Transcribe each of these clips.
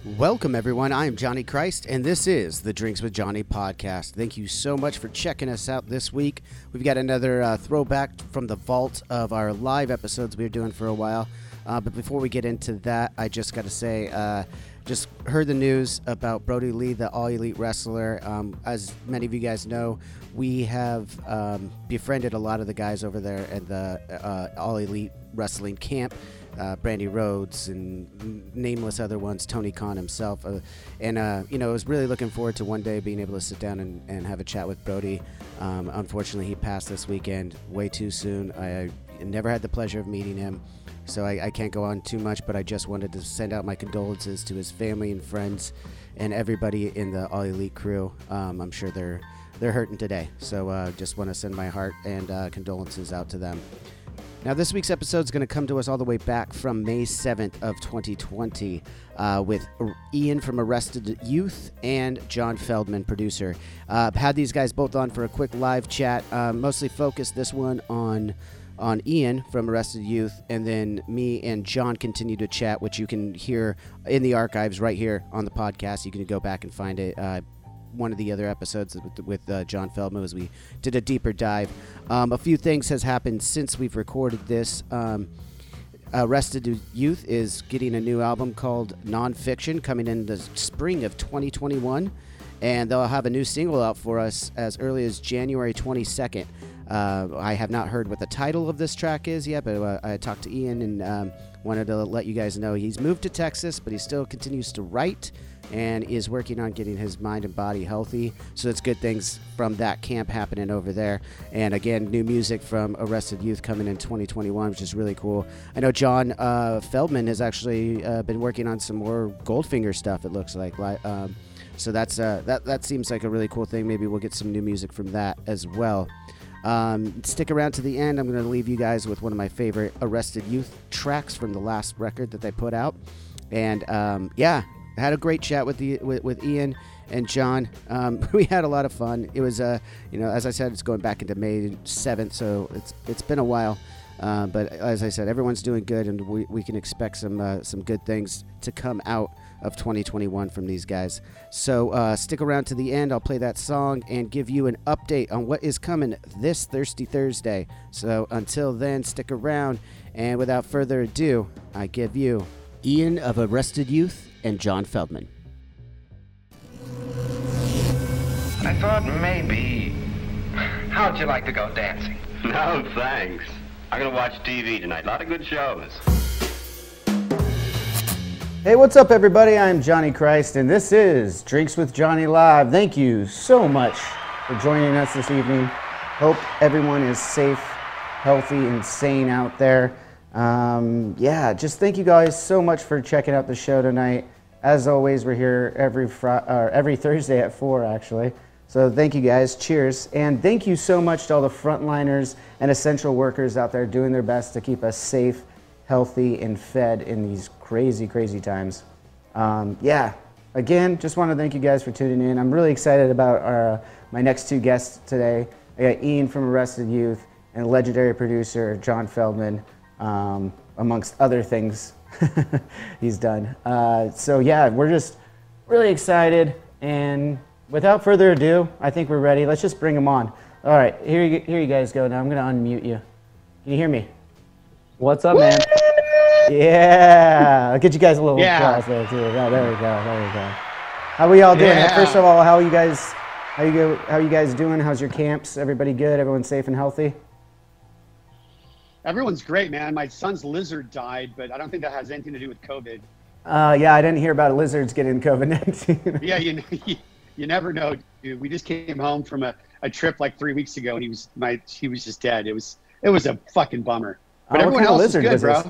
Welcome, everyone. I am Johnny Christ, and this is the Drinks with Johnny podcast. Thank you so much for checking us out this week. We've got another throwback from the vault of our live episodes we were doing for a while. But before we get into that, I just got to say, just heard the news about Brodie Lee, the All Elite wrestler. As many of you guys know, we have befriended a lot of the guys over there at the All Elite Wrestling camp. Brandy Rhodes and nameless other ones, Tony Khan himself. I was really looking forward to one day being able to sit down and have a chat with Brodie. Unfortunately, he passed this weekend way too soon. I never had the pleasure of meeting him, so I can't go on too much, but I just wanted to send out my condolences to his family and friends and everybody in the All Elite crew. I'm sure they're hurting today, so just want to send my heart and condolences out to them. Now, this week's episode is going to come to us all the way back from May 7th of 2020 with Ian from Arrested Youth and John Feldman, producer. Had these guys both on for a quick live chat, mostly focused this one on Ian from Arrested Youth, and then me and John continue to chat, which you can hear in the archives right here on the podcast. You can go back and find it. One of the other episodes with John Feldman as we did a deeper dive. A few things has happened since we've recorded this. Arrested Youth is getting a new album called Nonfiction coming in the spring of 2021, and they'll have a new single out for us as early as January 22nd. I have not heard what the title of this track is yet, but I talked to Ian and wanted to let you guys know he's moved to Texas, but he still continues to write and is working on getting his mind and body healthy. So it's good things from that camp happening over there. And again, new music from Arrested Youth coming in 2021, which is really cool. I know John Feldman has actually been working on some more Goldfinger stuff, it looks like. So that seems like a really cool thing. Maybe we'll get some new music from that as well. Stick around to the end. I'm going to leave you guys with one of my favorite Arrested Youth tracks from the last record that they put out. And I had a great chat with Ian and John. We had a lot of fun. It was, as I said, it's going back into May 7th, so it's been a while. But as I said, everyone's doing good, and we can expect some good things to come out of 2021 from these guys. So stick around to the end. I'll play that song and give you an update on what is coming this Thirsty Thursday. So until then, stick around. And without further ado, I give you Ian of Arrested Youth and John Feldman. I thought maybe... How'd you like to go dancing? No, thanks. I'm going to watch TV tonight. A lot of good shows. Hey, what's up, everybody? I'm Johnny Christ, and this is Drinks with Johnny Live. Thank you so much for joining us this evening. Hope everyone is safe, healthy, and sane out there. Just thank you guys so much for checking out the show tonight. As always, we're here every Thursday at 4, actually. So thank you guys. Cheers. And thank you so much to all the frontliners and essential workers out there doing their best to keep us safe, healthy, and fed in these crazy, crazy times. Again, just want to thank you guys for tuning in. I'm really excited about my next two guests today. I got Ian from Arrested Youth and legendary producer John Feldman, amongst other things he's done. We're just really excited, and without further ado, I think we're ready. Let's just bring them on. All right, here you guys go. Now I'm going to unmute you. Can you hear me? What's up, man? Yeah, I'll get you guys a little applause there too. Yeah, there we go. How are we all doing? Yeah. First of all, how are you guys doing? How's your camps? Everybody good? Everyone safe and healthy? Everyone's great, man. My son's lizard died, but I don't think that has anything to do with COVID. I didn't hear about lizards getting COVID-19. Yeah, you never know, dude. We just came home from a trip like 3 weeks ago, and he was just dead. It was a fucking bummer. But everyone else is good, bro.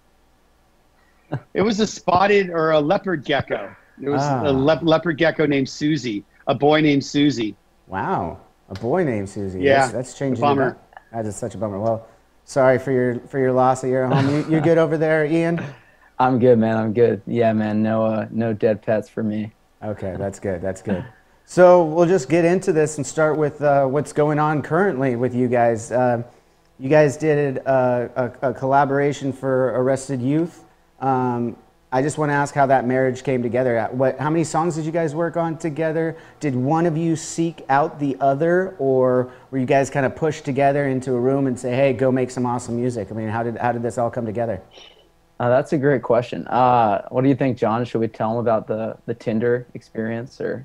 It was a spotted or a leopard gecko. It was a leopard gecko named Susie, a boy named Susie. Wow, a boy named Susie. Yeah, that's changing. Bummer. That is such a bummer. Well, sorry for your loss at your home. You're good over there, Ian? I'm good, man. I'm good. Yeah, man. No dead pets for me. Okay, that's good. So we'll just get into this and start with what's going on currently with you guys. You guys did a collaboration for Arrested Youth. I just want to ask how that marriage came together. How many songs did you guys work on together? Did one of you seek out the other, or were you guys kind of pushed together into a room and say, "Hey, go make some awesome music"? I mean, how did this all come together? That's a great question. What do you think, John? Should we tell them about the Tinder experience, or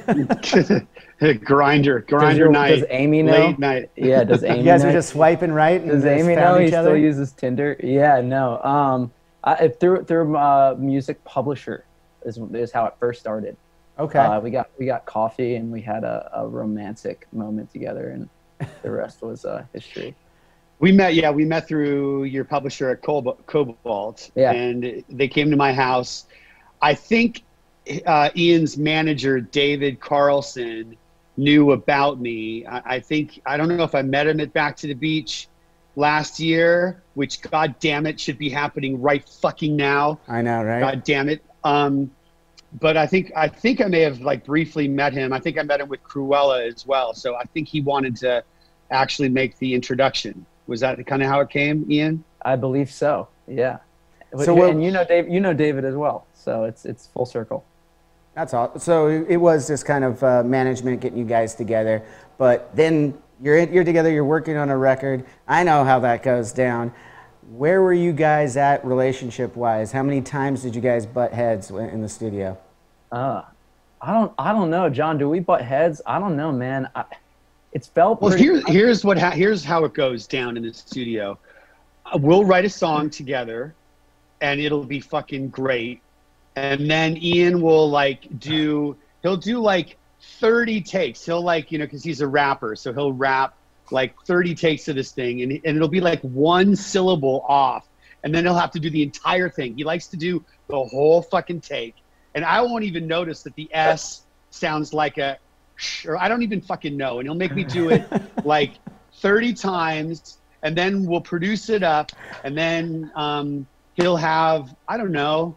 grinder night? Does Amy know? Late night. Yeah, does Amy? You guys know? were just swiping right. And does Amy know he still uses Tinder? Yeah, no. Through a music publisher is how it first started. Okay. We got coffee and we had a romantic moment together, and the rest was history. We met through your publisher at Cobalt, and they came to my house. I think Ian's manager, David Carlson, knew about me. I don't know if I met him at Back to the Beach last year, which, God damn it, should be happening right fucking now. I know, right? God damn it. But I think I may have like briefly met him. I think I met him with Cruella as well. So I think he wanted to actually make the introduction. Was that kind of how it came, Ian? I believe so. Yeah. So and you know David as well. So it's full circle. That's all. So it was just kind of management getting you guys together, but then you're together. You're working on a record. I know how that goes down. Where were you guys at relationship-wise? How many times did you guys butt heads in the studio? I don't know, John. Do we butt heads? I don't know, man. It's felt well. pretty... Here's how it goes down in the studio. We'll write a song together, and it'll be fucking great. And then Ian will he'll do like 30 takes. He'll because he's a rapper, so he'll rap like 30 takes of this thing, and it'll be like one syllable off, and then he'll have to do the entire thing. He likes to do the whole fucking take, and I won't even notice that the S sounds like a sh, or I don't even fucking know, and he'll make me do it like 30 times, and then we'll produce it up, and then he'll have, I don't know,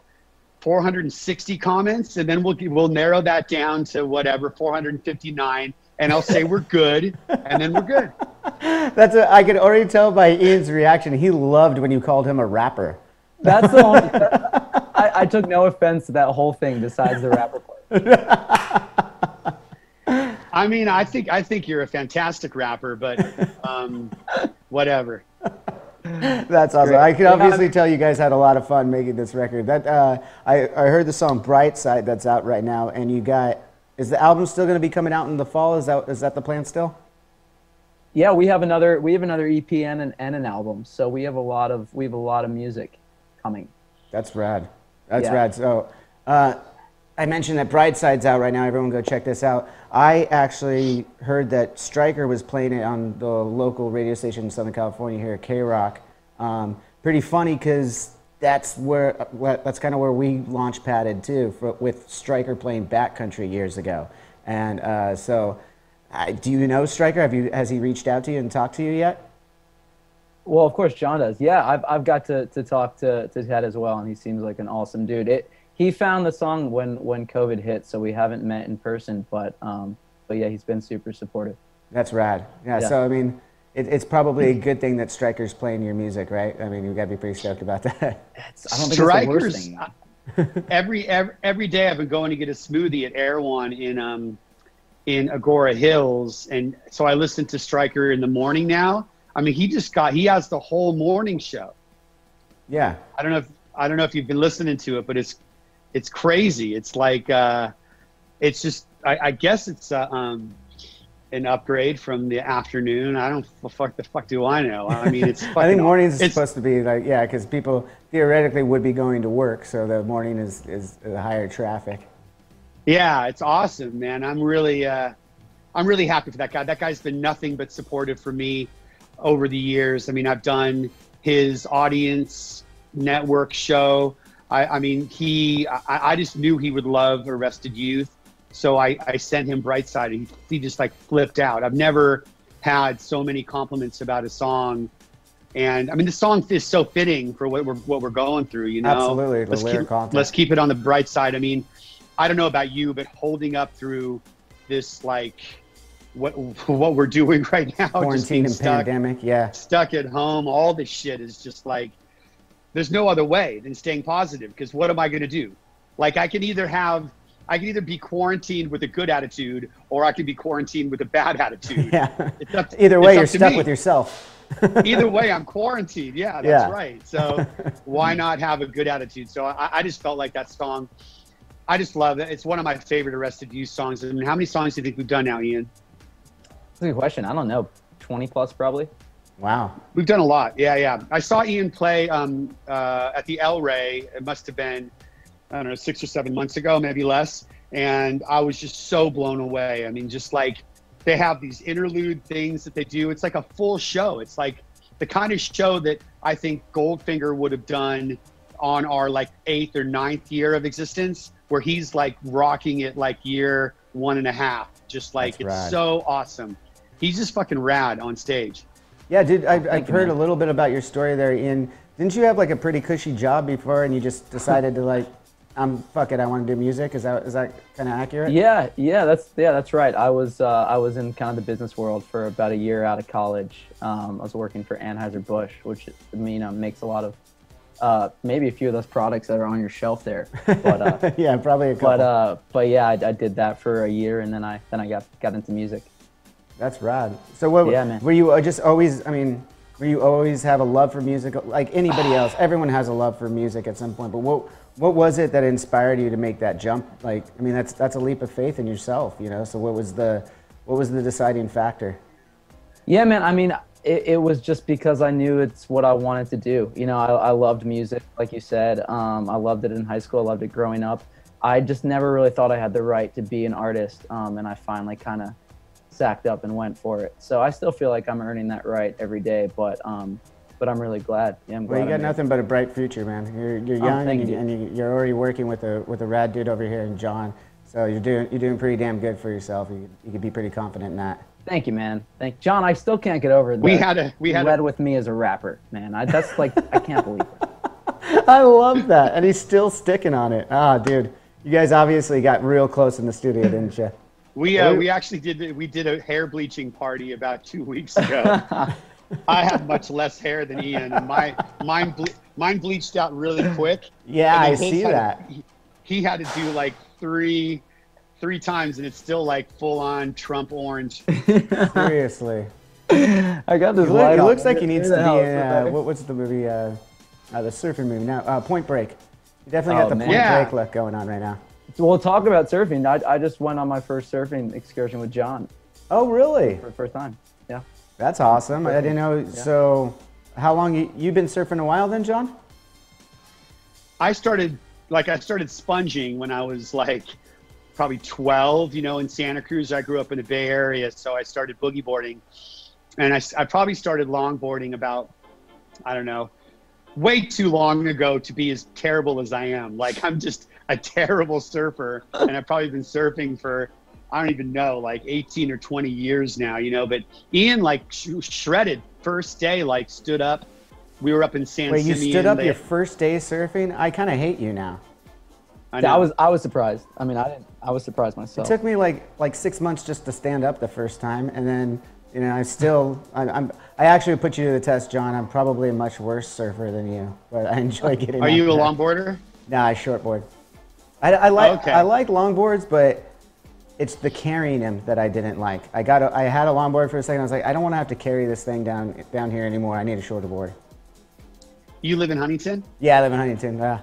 460 comments, and then we'll narrow that down to whatever, 459, and I'll say we're good, and then we're good. I could already tell by Ian's reaction. He loved when you called him a rapper. That's the only. I took no offense to that whole thing, besides the rapper part. I mean, I think you're a fantastic rapper, but whatever. That's awesome. I can obviously tell you guys had a lot of fun making this record. I heard the song "Bright Side" that's out right now, and is the album still going to be coming out in the fall? Is that the plan still? Yeah, we have another EP and an album, so we have a lot of music coming. That's rad. That's rad. So I mentioned that Bright Side's out right now. Everyone go check this out. I actually heard that Stryker was playing it on the local radio station in Southern California here at K-Rock. Pretty funny because that's kind of where we launch padded too, with Stryker playing Backcountry years ago. And do you know Stryker? Has he reached out to you and talked to you yet? Well, of course John does. Yeah, I've got to talk to Ted as well, and he seems like an awesome dude. He found the song when COVID hit, so we haven't met in person, but yeah, he's been super supportive. That's rad. Yeah. So I mean, it's probably a good thing that Stryker's playing your music, right? I mean, you got to be pretty stoked about that. I don't think Stryker's, it's the worst thing. every day I've been going to get a smoothie at Erewhon in Agora Hills, and so I listen to Stryker in the morning now. I mean, he has the whole morning show. Yeah. I don't know if you've been listening to it, but it's crazy. It's like it's just I guess it's an upgrade from the afternoon. I don't the fuck do I know? I mean, it's fucking I think mornings is supposed to be because people theoretically would be going to work, so the morning is higher traffic. Yeah, it's awesome, man. I'm really happy for that guy. That guy's been nothing but supportive for me over the years. I mean, I've done his audience network show. I mean, I just knew he would love Arrested Youth. So I sent him Bright Side, and he just like flipped out. I've never had so many compliments about a song. And I mean, the song is so fitting for what we're going through, you know? Absolutely. Let's keep it on the bright side. I mean, I don't know about you, but holding up through this, like, what we're doing right now, quarantine and pandemic, stuck at home, all this shit is just like, there's no other way than staying positive, because what am I going to do? Like, I can either be quarantined with a good attitude, or I can be quarantined with a bad attitude. Yeah. Either way, you're stuck me. with yourself. Either way, I'm quarantined. Yeah, that's right. So why not have a good attitude? So I just felt like that song, I just love it. It's one of my favorite Arrested Youth songs. And how many songs do you think we've done now, Ian? That's a good question. I don't know. 20 plus probably. Wow. We've done a lot. Yeah. I saw Ian play at the El Rey. It must have been, I don't know, 6 or 7 months ago, maybe less. And I was just so blown away. I mean, just like, they have these interlude things that they do. It's like a full show. It's like the kind of show that I think Goldfinger would have done on our like 8th or 9th year of existence, where he's like rocking it like year 1.5. Just like, it's rad. So awesome. He's just fucking rad on stage. Yeah, dude, I've heard a little bit about your story there, Ian. Didn't you have like a pretty cushy job before, and you just decided to like, fuck it, I want to do music? Is that kind of accurate? Yeah, that's right. I was in kind of the business world for about a year out of college. I was working for Anheuser-Busch, which makes a lot of maybe a few of those products that are on your shelf there. But yeah, probably a couple. But yeah, I did that for a year, and then I got into music. That's rad. So what? Yeah, man. Were you just always? I mean, were you always have a love for music like anybody else? Everyone has a love for music at some point. But what was it that inspired you to make that jump? Like, I mean, that's a leap of faith in yourself, you know. So what was the deciding factor? Yeah, man. I mean, it was just because I knew it's what I wanted to do. You know, I loved music, like you said. I loved it in high school. I loved it growing up. I just never really thought I had the right to be an artist, and I finally kind of sacked up and went for it. So I still feel like I'm earning that right every day, but I'm really glad. Yeah, I'm glad. Well, you got nothing but a bright future, man. You're young, and you're already working with a rad dude over here in John. So you're doing pretty damn good for yourself. You could be pretty confident in that. Thank you, man. John. I still can't get over that. We had led with me as a rapper, man. That's like, I can't believe it. I love that, and he's still sticking on it. Ah, dude, you guys obviously got real close in the studio, didn't you? We actually did a hair bleaching party about 2 weeks ago. I have much less hair than Ian, and mine bleached out really quick. Yeah, I see that. He had to do like three times, and it's still like full on Trump orange. Seriously. I got this. It looks like he needs to be. What's the movie? The surfing movie now. Point Break. You definitely got the Point Break look going on right now. Well, talk about surfing. I just went on my first surfing excursion with John. Oh, really? For the first time. Yeah. That's awesome. I didn't know. Yeah. So, how long you've been surfing a while then, John? I started sponging when I was like probably 12. You know, in Santa Cruz. I grew up in the Bay Area, so I started boogie boarding, and I probably started longboarding about, I don't know, way too long ago to be as terrible as I am. Like, I'm just a terrible surfer, and I've probably been surfing for, I don't even know, like 18 or 20 years now, you know. But Ian like shredded first day, like stood up. We were up in San Simeon. Wait, you stood up your first day surfing? I kind of hate you now. I was surprised. I mean, I was surprised myself. It took me like 6 months just to stand up the first time, and then, you know, I actually put you to the test, John. I'm probably a much worse surfer than you, but I enjoy getting. Are you a longboarder? No, I shortboard. I like longboards, but it's the carrying them that I didn't like. I had a longboard for a second. I was like, I don't want to have to carry this thing down here anymore. I need a shorter board. You live in Huntington? Yeah, I live in Huntington. Yeah.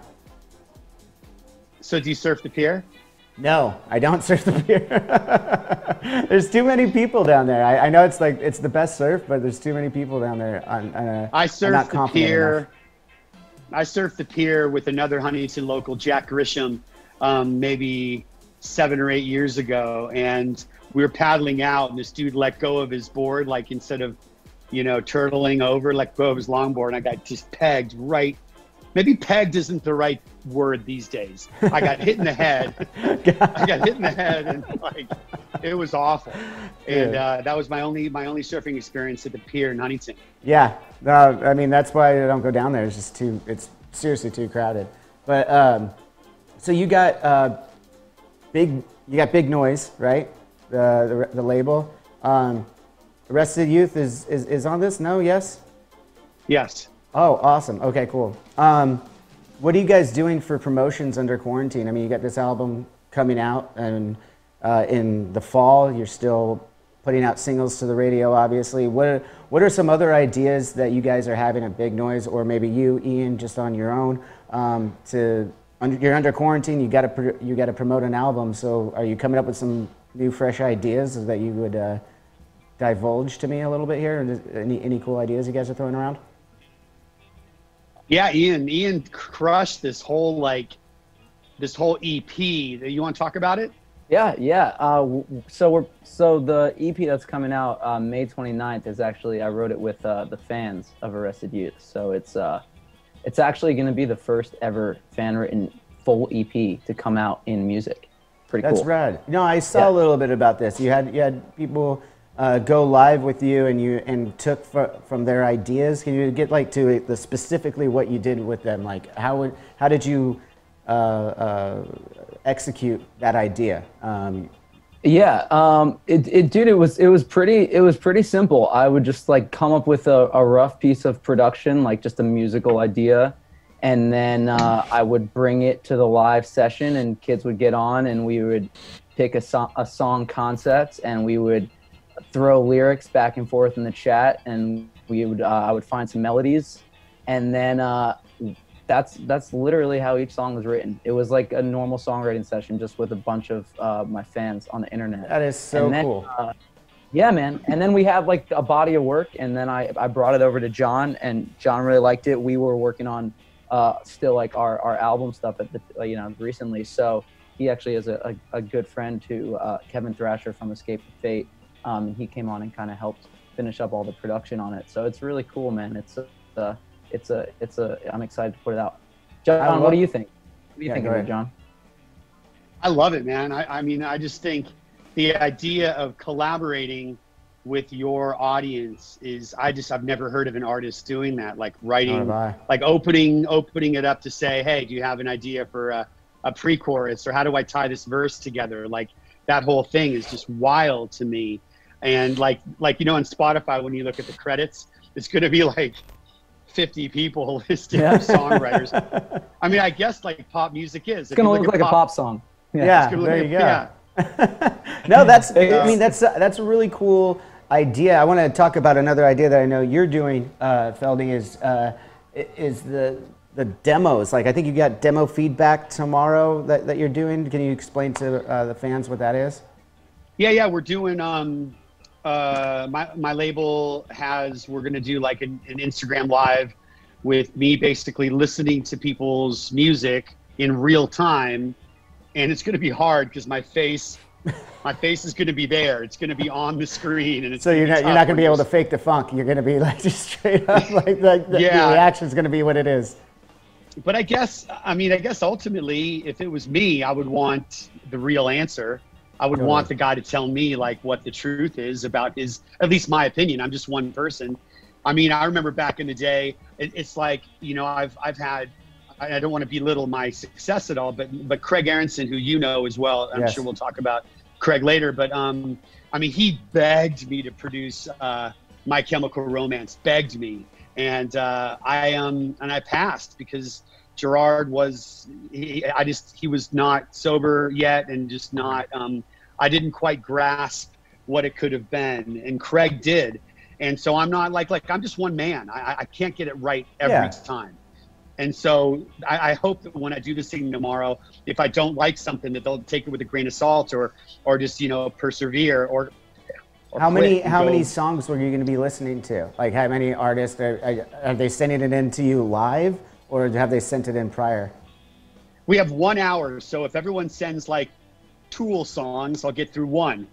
So do you surf the pier? No, I don't surf the pier. There's too many people down there. I know it's the best surf, but there's too many people down there. I surf the pier. I surfed the pier with another Huntington local, Jack Grisham, maybe 7 or 8 years ago, and we were paddling out, and this dude let go of his board, like instead of, you know, turtling over, let go of his longboard, and I got just pegged right. Maybe pegged isn't the right word these days. I got hit in the head. And like, it was awful. And that was my only surfing experience at the pier in Huntington. Yeah, no, I mean, that's why I don't go down there. It's just it's seriously too crowded. But so you got Big Noise, right? The label. Arrested Youth is on this? No? Yes? Yes. Oh, awesome. Okay, cool. What are you guys doing for promotions under quarantine? I mean, you got this album coming out, and in the fall, you're still putting out singles to the radio, obviously. What are some other ideas that you guys are having at Big Noise, or maybe you, Ian, just on your own? You're under quarantine. You got to promote an album. So, are you coming up with some new, fresh ideas that you would divulge to me a little bit here? Any cool ideas you guys are throwing around? Yeah, Ian crushed this whole EP. You want to talk about it? Yeah. So the EP that's coming out May 29th is actually, I wrote it with the fans of Arrested Youth. So it's actually going to be the first ever fan written full EP to come out in music. Pretty cool. That's rad. I saw a little bit about this. You had people go live with you, and took from their ideas. Can you get to the specifically what you did with them? Like how did you execute that idea? It was pretty simple. I would just come up with a rough piece of production, just a musical idea, and then I would bring it to the live session, and kids would get on, and we would pick a song concept, and we would throw lyrics back and forth in the chat, and I would find some melodies, and then that's literally how each song was written. It was like a normal songwriting session, just with a bunch of my fans on the internet. That is so cool. Yeah, man. And then we have a body of work, and then I brought it over to John, and John really liked it. We were working on still our album stuff at the recently. So he actually is a good friend to Kevin Thrasher from Escape to Fate. He came on and kind of helped finish up all the production on it. So it's really cool, man. I'm excited to put it out. John, what do you think? What do you think of it, John? I love it, man. I just think the idea of collaborating with your audience is, I've never heard of an artist doing that, writing, opening it up to say, hey, do you have an idea for a pre-chorus, or how do I tie this verse together? That whole thing is just wild to me. And on Spotify, when you look at the credits, it's going to be 50 people listed as songwriters. I guess pop music is. It's going to look like a pop song. Yeah, there you go. No, that's a really cool idea. I want to talk about another idea that I know you're doing, Feldy, is the demos. I think you got demo feedback tomorrow that you're doing. Can you explain to the fans what that is? Yeah, we're doing my label we're going to do an Instagram live with me basically listening to people's music in real time, and it's going to be hard because my face is going to be there. It's going to be on the screen, and it's so you're not going to be able to fake the funk. You're going to be just straight up the reaction is going to be what it is. But I guess ultimately, if it was me, I would want the real answer. I would want the guy to tell me what the truth is about at least my opinion. I'm just one person. I remember back in the day, it's I've had, I don't want to belittle my success at all, but Craig Aronson, who you know as well, I'm sure we'll talk about Craig later, but he begged me to produce My Chemical Romance, begged me. And I passed because Gerard he was not sober yet, and just not, I didn't quite grasp what it could have been, and Craig did. And so I'm not I'm just one man. I can't get it right every time. And so I hope that when I do this thing tomorrow, if I don't like something, that they'll take it with a grain of salt, or just, persevere, or how many songs were you going to be listening to? How many artists are they sending it in to you live, or have they sent it in prior? We have 1 hour, so if everyone sends Tool songs, I'll get through one.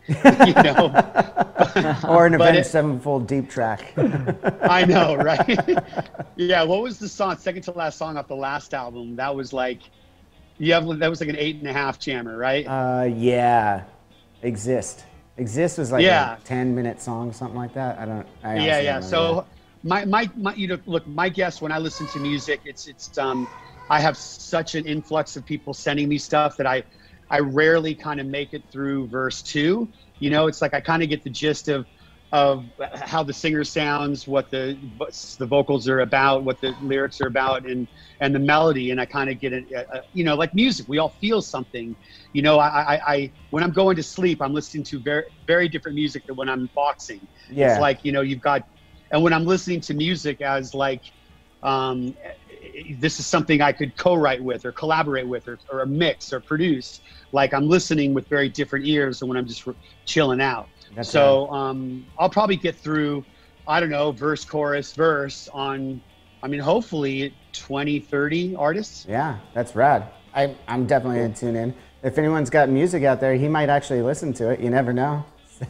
Or an Avenged Sevenfold deep track. I know, right? Yeah. What was the song? Second to last song off the last album. That was that was an 8.5 jammer, right? Yeah. Exist was a 10-minute song, something like that. I So my look, my guess when I listen to music, it's I have such an influx of people sending me stuff that I rarely kind of make it through verse 2. It's I kind of get the gist of of how the singer sounds, what the vocals are about, what the lyrics are about, and the melody. And I kind of get it, like music, we all feel something. I when I'm going to sleep, I'm listening to very, very different music than when I'm boxing. Yeah. It's like, you've got, and when I'm listening to music as like, this is something I could co-write with or collaborate with or a produce, like I'm listening with very different ears than when I'm just chilling out. That's so I'll probably get through, I don't know, verse, chorus, verse on, hopefully 20, 30 artists. Yeah, that's rad. I'm definitely going to tune in. If anyone's got music out there, he might actually listen to it. You never know.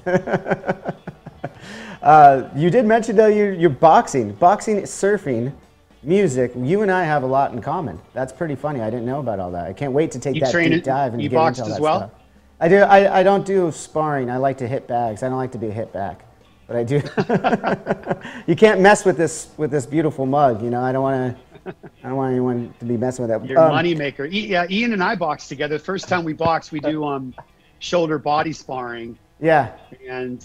You did mention, though, you're boxing, surfing, music. You and I have a lot in common. That's pretty funny. I didn't know about all that. I can't wait to take that deep dive and get into all that stuff. You boxed as well? I do. I don't do sparring. I like to hit bags. I don't like to be hit back, but I do. You can't mess with this beautiful mug. I don't want anyone to be messing with that. Your money maker. Yeah, Ian and I boxed together. The first time we boxed, we do shoulder body sparring. Yeah. And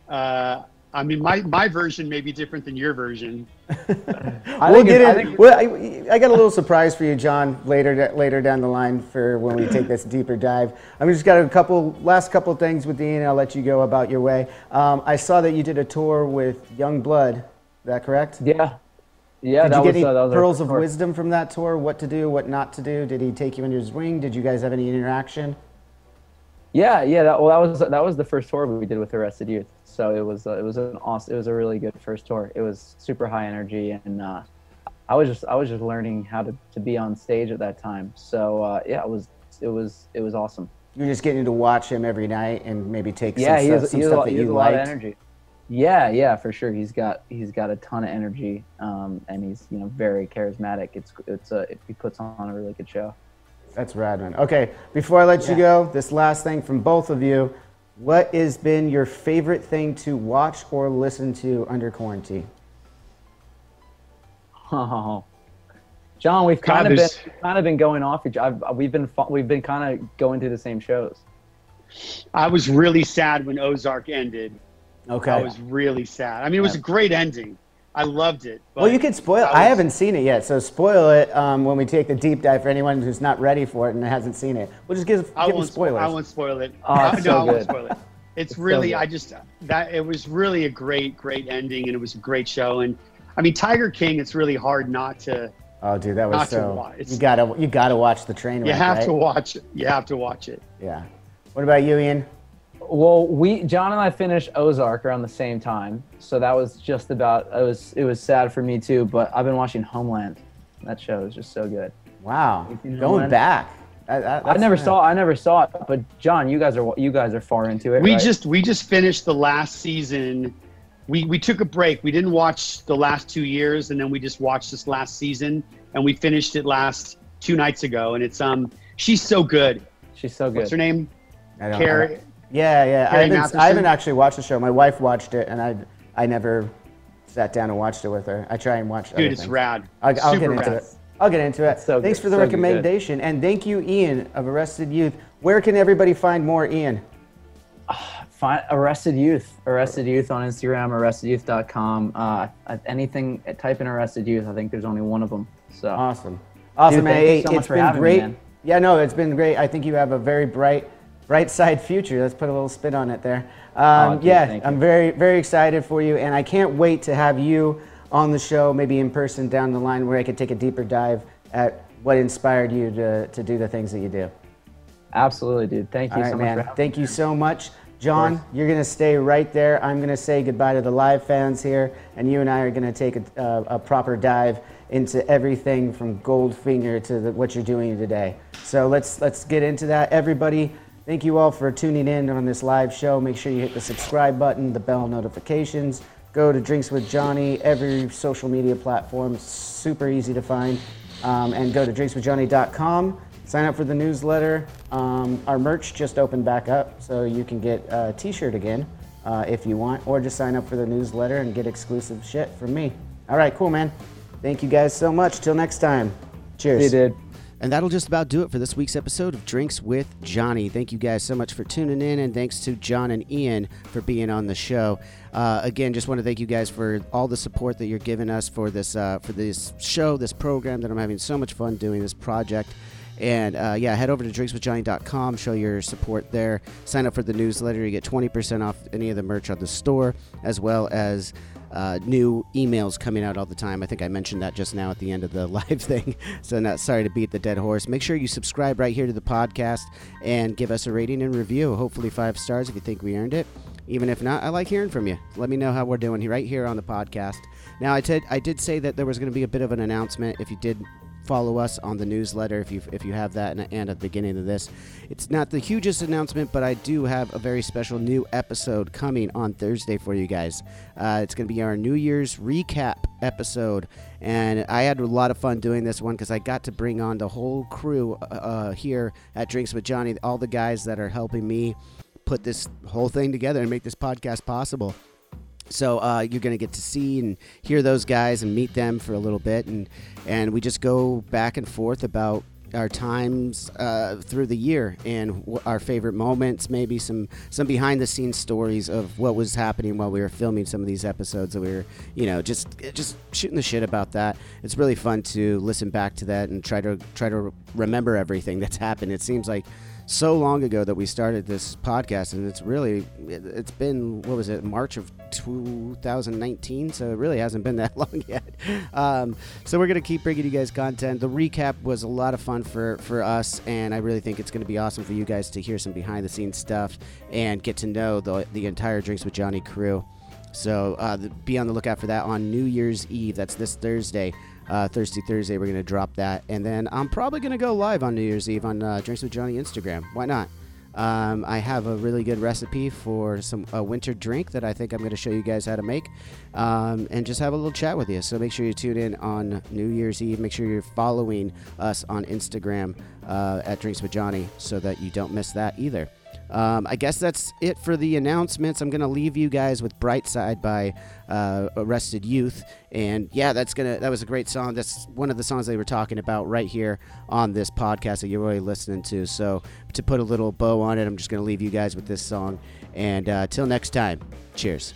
my version may be different than your version. I got a little surprise for you, John, later down the line for when we take this deeper dive. I've just got last couple things with Ian, and I'll let you go about your way. I saw that you did a tour with Young Blood. Is that correct? Yeah. Did you get any pearls of wisdom from that tour? What to do, what not to do? Did he take you under his wing? Did you guys have any interaction? Yeah. That was the first tour we did with Arrested Youth. So it was a really good first tour. It was super high energy, and I was just learning how to be on stage at that time. So it was awesome. You're just getting to watch him every night and maybe take some stuff that you liked. He has a lot of energy. Yeah, for sure. He's got a ton of energy, and he's very charismatic. He puts on a really good show. That's rad, man. Okay, before I let you go, this last thing from both of you. What has been your favorite thing to watch or listen to under quarantine? Oh, John, we've kind of been going off each. We've been kind of going to the same shows. I was really sad when Ozark ended. Okay. I was really sad. It was a great ending. I loved it. Well, you could spoil it. I haven't seen it yet, so spoil it when we take the deep dive for anyone who's not ready for it and hasn't seen it. We'll just give them spoilers. I won't spoil it. Oh, it's so I won't good. spoil it. It's really, it was really a great ending, and it was a great show. And Tiger King, it's really hard not to. Oh, dude, that was so. You gotta watch the train wreck. You have to watch it. You have to watch it. Yeah. What about you, Ian? Well, John and I finished Ozark around the same time, so that was just about. It was sad for me too, but I've been watching Homeland. That show is just so good. Wow, going back. I never saw it, but John, you guys are far into it. We just finished the last season. We took a break. We didn't watch the last 2 years, and then we just watched this last season, and we finished it 2 nights ago. And it's she's so good. She's so good. What's her name? Carrie. Yeah. I haven't actually watched the show. My wife watched it, and I never sat down and watched it with her. I try and watch. Dude, it's rad. I'll get into it. I'll get into it. So Thanks for the recommendation, and thank you, Ian of Arrested Youth. Where can everybody find more Ian? Find Arrested Youth on Instagram, arrestedyouth.com. Anything, type in Arrested Youth. I think there's only one of them. So awesome, dude, man. Thank you so much for having great. Me, man. Yeah, no, it's been great. I think you have a very bright side future. Let's put a little spin on it there. Dude, I'm very, very excited for you, and I can't wait to have you on the show, maybe in person down the line, where I could take a deeper dive at what inspired you to do the things that you do. Absolutely, dude. Thank you so much for having me. Thank you so much. John, you're going to stay right there. I'm going to say goodbye to the live fans here, and you and I are going to take a proper dive into everything from Goldfinger to what you're doing today. So let's get into that. Everybody, thank you all for tuning in on this live show. Make sure you hit the subscribe button, the bell notifications. Go to Drinks with Johnny, every social media platform, super easy to find. And go to drinkswithjohnny.com. Sign up for the newsletter. Our merch just opened back up, so you can get a t-shirt again if you want, or just sign up for the newsletter and get exclusive shit from me. All right, cool, man. Thank you guys so much. Till next time. Cheers. See you, dude. And that'll just about do it for this week's episode of Drinks with Johnny. Thank you guys so much for tuning in, and thanks to John and Ian for being on the show. Again, just want to thank you guys for all the support that you're giving us for this show, this program that I'm having so much fun doing, this project. And head over to drinkswithjohnny.com, show your support there. Sign up for the newsletter. You get 20% off any of the merch on the store, as well as new emails coming out all the time. I think I mentioned that just now at the end of the live thing, so not sorry to beat the dead horse. Make sure you subscribe right here to the podcast and give us a rating and review, hopefully 5 stars if you think we earned it. Even if not, I like hearing from you. Let me know how we're doing right here on the podcast. Now, I did say that there was going to be a bit of an announcement if you did follow us on the newsletter, if you have that, and at the beginning of this. It's not the hugest announcement, but I do have a very special new episode coming on Thursday for you guys. It's going to be our New Year's recap episode, and I had a lot of fun doing this one because I got to bring on the whole crew here at Drinks with Johnny, all the guys that are helping me put this whole thing together and make this podcast possible. So you're going to get to see and hear those guys and meet them for a little bit. And we just go back and forth about our times through the year and our favorite moments, maybe some behind-the-scenes stories of what was happening while we were filming some of these episodes that we were, just shooting the shit about that. It's really fun to listen back to that and try to remember everything that's happened. It seems like so long ago that we started this podcast, and it's been, what was it, March of 2019, so it really hasn't been that long yet. So we're going to keep bringing you guys content. The recap was a lot of fun for us, and I really think it's going to be awesome for you guys to hear some behind the scenes stuff and get to know the entire Drinks with Johnny crew. So be on the lookout for that on New Year's Eve. That's this Thursday. Thursday, we're going to drop that. And then I'm probably going to go live on New Year's Eve on Drinks with Johnny Instagram. Why not? I have a really good recipe for a winter drink that I think I'm going to show you guys how to make, and just have a little chat with you. So make sure you tune in on New Year's Eve. Make sure you're following us on Instagram at Drinks with Johnny so that you don't miss that either. I guess that's it for the announcements. I'm going to leave you guys with Bright Side by Arrested Youth. And yeah, that was a great song. That's one of the songs they were talking about right here on this podcast that you're really listening to. So to put a little bow on it, I'm just going to leave you guys with this song. And till next time, cheers.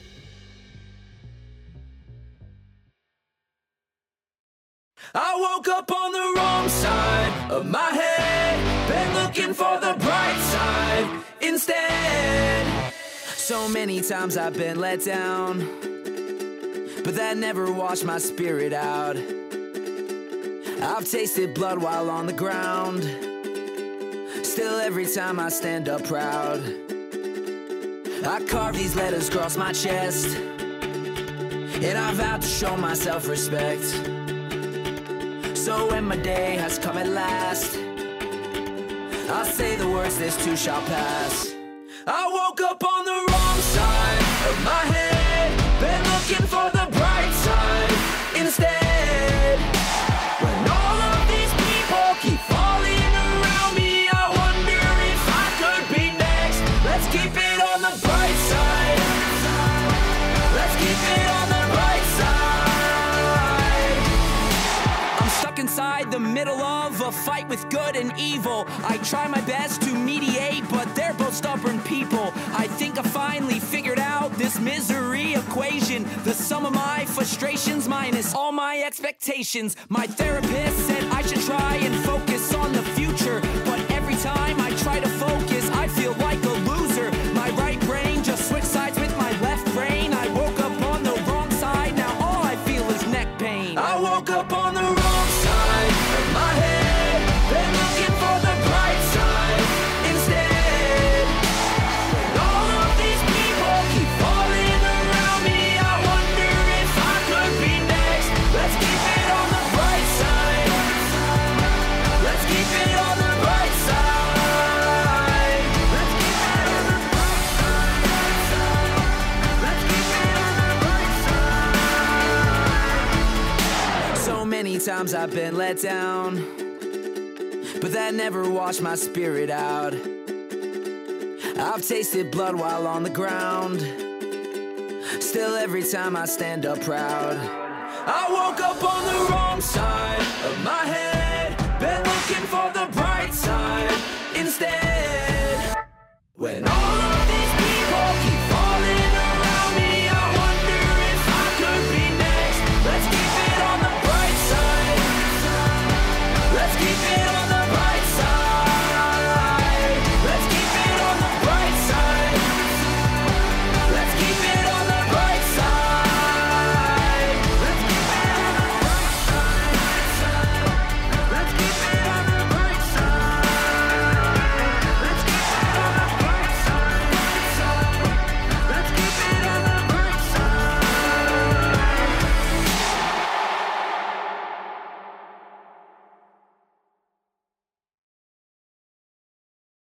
I woke up on the wrong side of my head, been looking for the bright side instead. So many times I've been let down, but that never washed my spirit out. I've tasted blood while on the ground, still every time I stand up proud. I carve these letters across my chest, and I vow to show myself respect. So when my day has come at last, I'll say the words, this too shall pass. I woke up on the wrong side of my head, been looking for the bright side instead. When all of these people keep falling around me, I wonder if I could be next. Let's keep it on the bright side. Let's keep it on the bright side. Inside the middle of a fight with good and evil, I try my best to mediate, but they're both stubborn people. I think I finally figured out this misery equation, the sum of my frustrations minus all my expectations. My therapist said I should try and focus on the future, but every time I try to focus, I feel like a loser. My right brain just switched sides with my left brain. I woke up on the wrong side, now all I feel is neck pain. I woke up on the wrong side of my head, been looking for the bright side instead. When all of these people keep falling around me, I wonder if I could be next. Let's keep it on the bright side. Let's keep it on the bright side. Let's keep it on the bright side. Let's keep it on the bright side. So many times I've been let down, but that never washed my spirit out. I've tasted blood while on the ground, still every time I stand up proud. I woke up on the wrong side of my head, been looking for the bright side instead. When